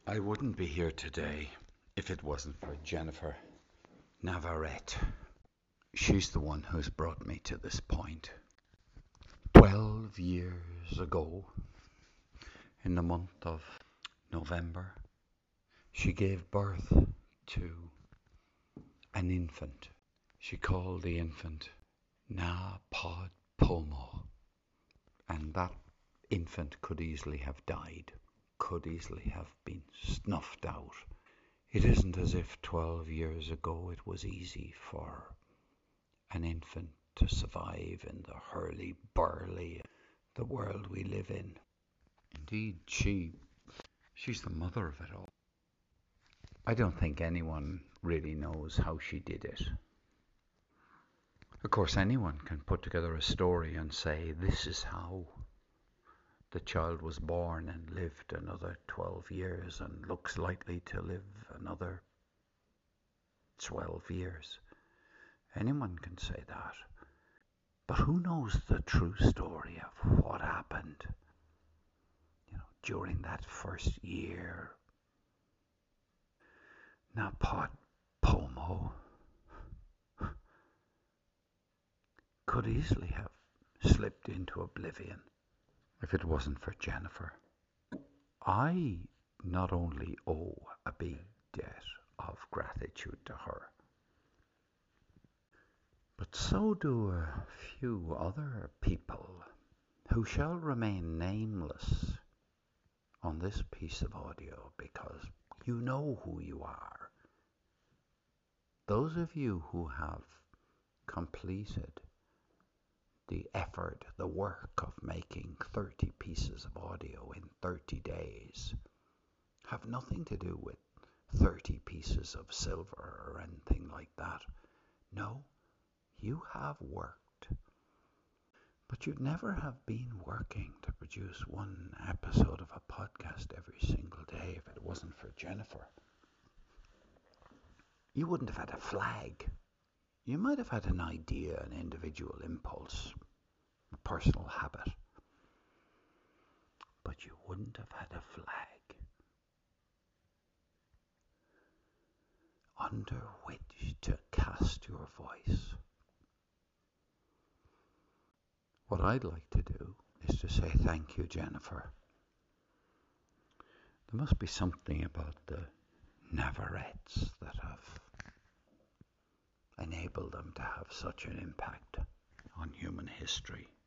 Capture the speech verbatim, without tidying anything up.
I wouldn't be here today if it wasn't for Jennifer Navarrete. She's the one who's brought me to this point. Twelve years ago, in the month of November, she gave birth to an infant. She called the infant Na Pod Pomo, and that infant could easily have died, could easily have been snuffed out. It isn't as if twelve years ago it was easy for an infant to survive in the hurly-burly, the world we live in. Indeed, she, she's the mother of it all. I don't think anyone really knows how she did it. Of course, anyone can put together a story and say, this is how the child was born and lived another twelve years and looks likely to live another twelve years. Anyone can say that. But who knows the true story of what happened, you know, during that first year? Napod Pomo could easily have slipped into oblivion if it wasn't for Jennifer. I not only owe a big debt of gratitude to her, but so do a few other people who shall remain nameless on this piece of audio, because you know who you are. Those of you who have completed the effort, the work of making thirty pieces of audio in thirty days have nothing to do with thirty pieces of silver or anything like that. No, you have worked, but you'd never have been working to produce one episode of a podcast every single day if it wasn't for Jennifer. You wouldn't have had a flag. You might have had an idea, an individual impulse, a personal habit, but you wouldn't have had a flag under which to cast your voice. What I'd like to do is to say thank you, Jennifer. There must be something about the Navarretes that have enabled them to have such an impact on human history.